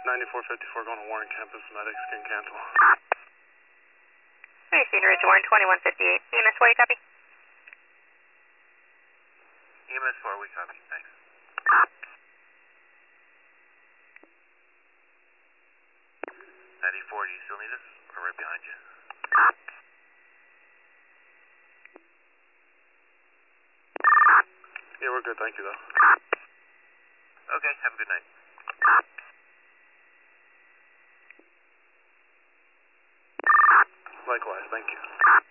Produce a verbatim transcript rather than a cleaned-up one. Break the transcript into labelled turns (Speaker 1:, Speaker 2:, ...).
Speaker 1: ninety-four fifty-four going to Warren Campus, medics can cancel.
Speaker 2: Hey, Cedar Ridge, Warren, twenty-one fifty-eight. E M S four, you copy?
Speaker 3: E M S four, we copy, thanks. ninety-four, do you still need us? We're right behind you.
Speaker 1: Yeah, we're good, thank you though.
Speaker 3: Okay, have a good night.
Speaker 1: Likewise, thank you.